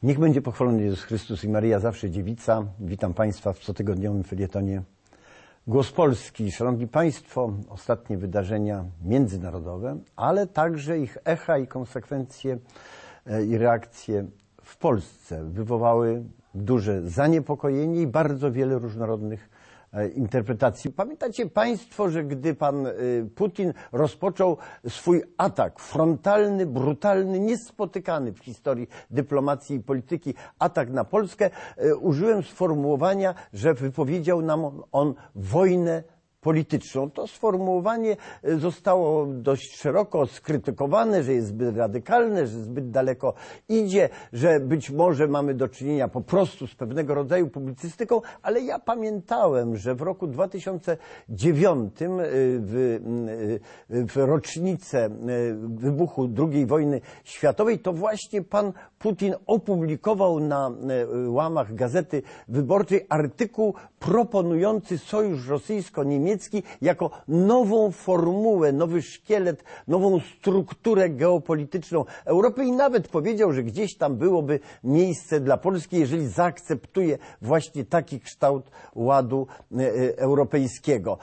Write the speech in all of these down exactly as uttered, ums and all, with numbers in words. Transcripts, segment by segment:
Niech będzie pochwalony Jezus Chrystus i Maryja zawsze dziewica. Witam Państwa w cotygodniowym felietonie Głos Polski. Szanowni Państwo, ostatnie wydarzenia międzynarodowe, ale także ich echa i konsekwencje i reakcje w Polsce wywołały duże zaniepokojenie i bardzo wiele różnorodnych interpretacji. Pamiętacie Państwo, że gdy pan Putin rozpoczął swój atak frontalny, brutalny, niespotykany w historii dyplomacji i polityki, atak na Polskę, użyłem sformułowania, że wypowiedział nam on wojnę polityczną. To sformułowanie zostało dość szeroko skrytykowane, że jest zbyt radykalne, że zbyt daleko idzie, że być może mamy do czynienia po prostu z pewnego rodzaju publicystyką, ale ja pamiętałem, że w roku dwa tysiące dziewiątym w, w rocznicę wybuchu drugiej wojny światowej to właśnie pan Putin opublikował na łamach Gazety Wyborczej artykuł proponujący sojusz rosyjsko-niemiecki jako nową formułę, nowy szkielet, nową strukturę geopolityczną Europy i nawet powiedział, że gdzieś tam byłoby miejsce dla Polski, jeżeli zaakceptuje właśnie taki kształt ładu europejskiego.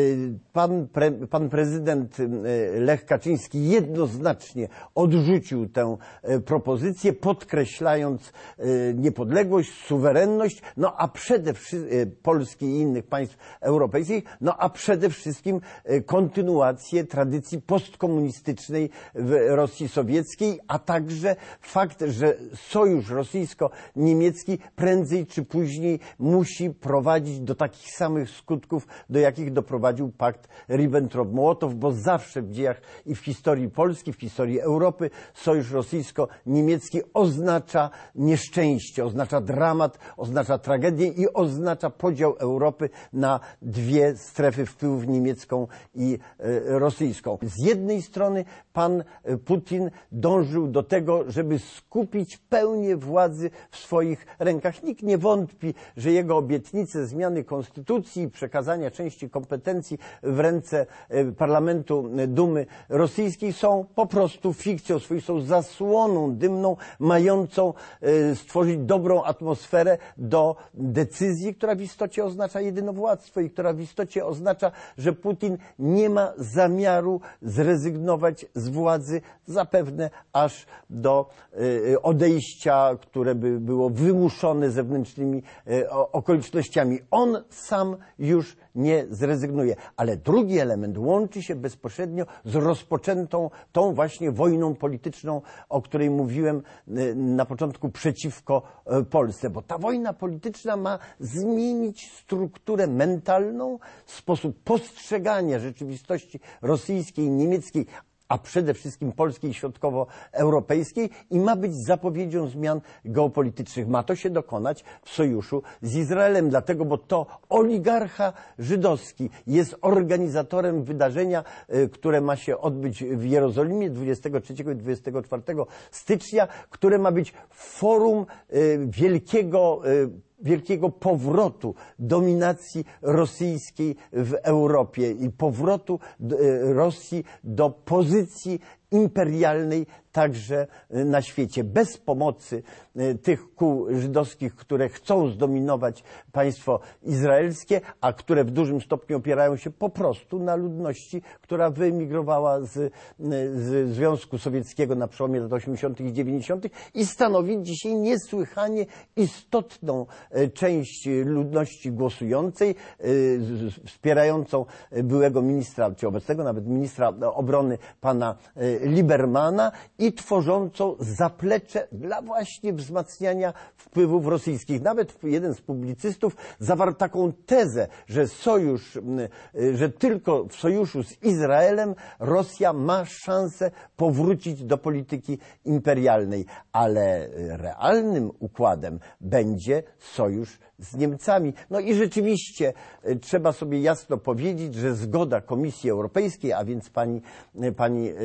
Pan, pre, pan prezydent Lech Kaczyński jednoznacznie odrzucił tę propozycję, podkreślając niepodległość, suwerenność, no a przede wszystkim Polski i innych państw europejskich, no a przede wszystkim kontynuację tradycji postkomunistycznej w Rosji Sowieckiej, a także fakt, że sojusz rosyjsko-niemiecki prędzej czy później musi prowadzić do takich samych skutków, do jakich doprowadził pakt Ribbentrop-Mołotow, bo zawsze w dziejach i w historii Polski, w historii Europy sojusz rosyjsko-niemiecki oznacza nieszczęście, oznacza dramat, oznacza tragedię i oznacza podział Europy na dwie strefy wpływów, niemiecką i rosyjską. Z jednej strony pan Putin dążył do tego, żeby skupić pełnię władzy w swoich rękach. Nikt nie wątpi, że jego obietnice zmiany konstytucji i przekazania części kompetencji w ręce parlamentu Dumy rosyjskiej są po prostu fikcją, są zasłoną dymną, mającą stworzyć dobrą atmosferę do decyzji, która w istocie oznacza jedynowładztwo i która w istocie oznacza, że Putin nie ma zamiaru zrezygnować z władzy zapewne aż do odejścia, które by było wymuszone zewnętrznymi okolicznościami. On sam już nie zrezygnuje. Ale drugi element łączy się bezpośrednio z rozpoczętą tą właśnie wojną polityczną, o której mówiłem na początku przeciwko Polsce. Bo ta wojna polityczna ma zmienić strukturę mentalną, sposób postrzegania rzeczywistości rosyjskiej, niemieckiej, a przede wszystkim polskiej i środkowoeuropejskiej i ma być zapowiedzią zmian geopolitycznych. Ma to się dokonać w sojuszu z Izraelem, dlatego, bo to oligarcha żydowski jest organizatorem wydarzenia, które ma się odbyć w Jerozolimie dwudziestego trzeciego i dwudziestego czwartego stycznia, które ma być forum wielkiego wielkiego powrotu dominacji rosyjskiej w Europie i powrotu Rosji do pozycji imperialnej także na świecie. Bez pomocy tych kół żydowskich, które chcą zdominować państwo izraelskie, a które w dużym stopniu opierają się po prostu na ludności, która wyemigrowała z, z Związku Sowieckiego na przełomie lat osiemdziesiątych i dziewięćdziesiątych i stanowi dzisiaj niesłychanie istotną część ludności głosującej, wspierającą byłego ministra, czy obecnego nawet ministra obrony pana Libermana i tworzącą zaplecze dla właśnie wzmacniania wpływów rosyjskich. Nawet jeden z publicystów zawarł taką tezę, że sojusz, że tylko w sojuszu z Izraelem Rosja ma szansę powrócić do polityki imperialnej, ale realnym układem będzie sojusz z Niemcami. No i rzeczywiście trzeba sobie jasno powiedzieć, że zgoda Komisji Europejskiej, a więc pani, pani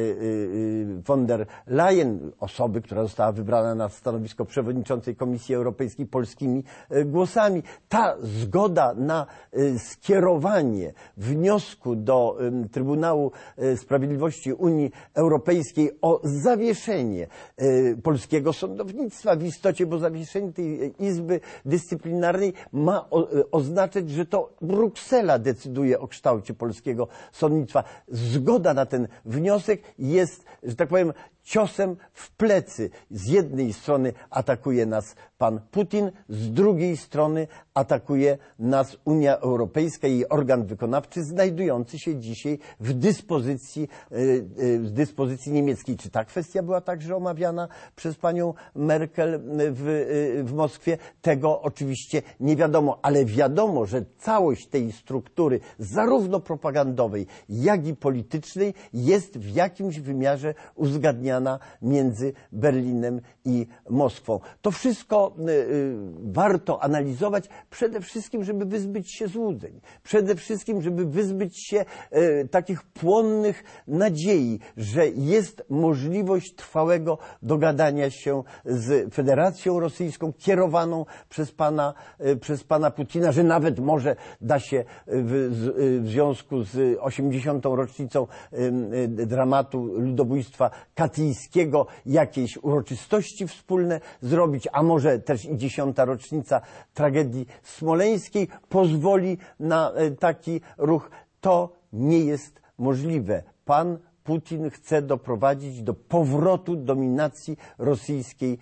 von der Leyen, osoby, która została wybrana na stanowisko przewodniczącej Komisji Europejskiej polskimi głosami. Ta zgoda na skierowanie wniosku do Trybunału Sprawiedliwości Unii Europejskiej o zawieszenie polskiego sądownictwa w istocie, bo zawieszenie tej Izby Dyscyplinarnej ma oznaczać, że to Bruksela decyduje o kształcie polskiego sądownictwa. Zgoda na ten wniosek jest, że tak powiem, ciosem w plecy. Z jednej strony atakuje nas pan Putin, z drugiej strony atakuje nas Unia Europejska i organ wykonawczy znajdujący się dzisiaj w dyspozycji, w dyspozycji niemieckiej. Czy ta kwestia była także omawiana przez panią Merkel w, w Moskwie? Tego oczywiście nie wiadomo, ale wiadomo, że całość tej struktury, zarówno propagandowej, jak i politycznej, jest w jakimś wymiarze uzgadniana między Berlinem i Moskwą. To wszystko y, y, warto analizować przede wszystkim, żeby wyzbyć się złudzeń. Przede wszystkim, żeby wyzbyć się y, takich płonnych nadziei, że jest możliwość trwałego dogadania się z Federacją Rosyjską kierowaną przez pana, y, przez pana Putina, że nawet może da się w, z, y, w związku z osiemdziesiątą rocznicą y, y, dramatu ludobójstwa katyńskiego jakieś uroczystości wspólne zrobić, a może też i dziesiąta rocznica tragedii smoleńskiej pozwoli na taki ruch. To nie jest możliwe. Pan Putin chce doprowadzić do powrotu dominacji rosyjskiej,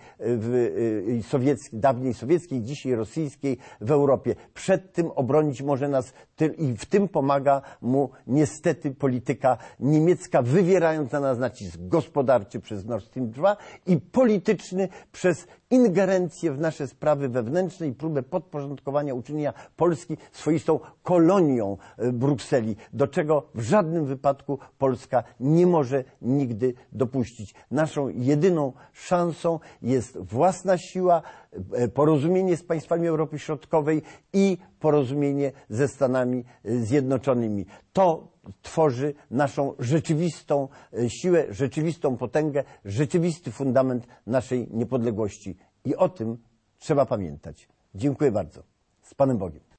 w, sowieckiej, dawniej sowieckiej, dzisiaj rosyjskiej w Europie. Przed tym obronić może nas i w tym pomaga mu niestety polityka niemiecka, wywierając na nas nacisk gospodarczy przez Nord Stream dwa i polityczny przez ingerencję w nasze sprawy wewnętrzne i próbę podporządkowania, uczynienia Polski swoistą kolonią Brukseli, do czego w żadnym wypadku Polska nie może nigdy dopuścić. Naszą jedyną szansą jest własna siła, porozumienie z państwami Europy Środkowej i porozumienie ze Stanami Zjednoczonymi. To tworzy naszą rzeczywistą siłę, rzeczywistą potęgę, rzeczywisty fundament naszej niepodległości. I o tym trzeba pamiętać. Dziękuję bardzo. Z Panem Bogiem.